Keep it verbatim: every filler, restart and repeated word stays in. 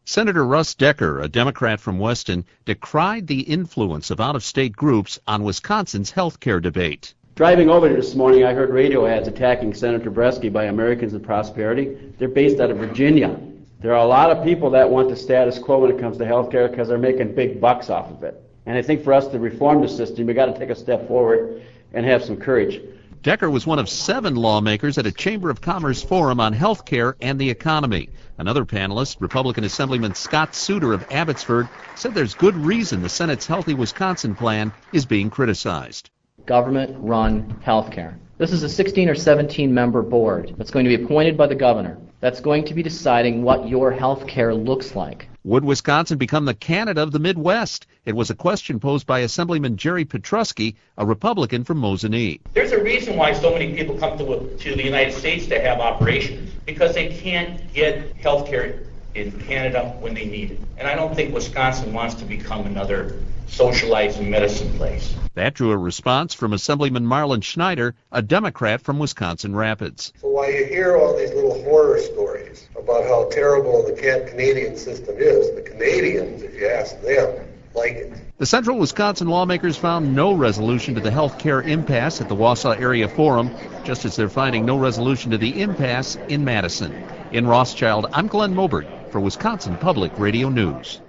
Senator Russ Decker, a Democrat from Weston, decried the influence of out-of-state groups on Wisconsin's health care debate. Driving over here this morning, I heard radio ads attacking Senator Bresky by Americans of Prosperity. They're based out of Virginia. There are a lot of people that want the status quo when it comes to health care because they're making big bucks off of it. And I think for us to reform the system, we've got to take a step forward and have some courage. Decker was one of seven lawmakers at a Chamber of Commerce forum on health care and the economy. Another panelist, Republican Assemblyman Scott Souter of Abbotsford, said there's good reason the Senate's Healthy Wisconsin plan is being criticized. Government-run health care. This is a sixteen or seventeen member board that's going to be appointed by the governor. That's going to be deciding what your health care looks like. Would Wisconsin become the Canada of the Midwest? It was a question posed by Assemblyman Jerry Petrusky, a Republican from Mosinee. There's a reason why so many people come to, to the United States to have operations, because they can't get health care in Canada when they need it. And I don't think Wisconsin wants to become another socialized medicine place. That drew a response from Assemblyman Marlon Schneider, a Democrat from Wisconsin Rapids. So while you hear all these little horror stories about how terrible the Canadian system is, the Canadians, if you ask them, like it. The Central Wisconsin lawmakers found no resolution to the health care impasse at the Wausau Area Forum, just as they're finding no resolution to the impasse in Madison. In Rothschild, I'm Glenn Mobert for Wisconsin Public Radio News.